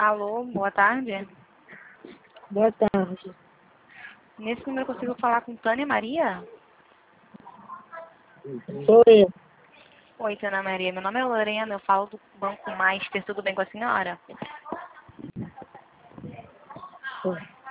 Alô, boa tarde. Boa tarde. Nesse número eu consigo falar com Tânia Maria? Sou eu. Oi, Tânia Maria. Meu nome é Lorena, eu falo do Banco Master. Tudo bem com a senhora?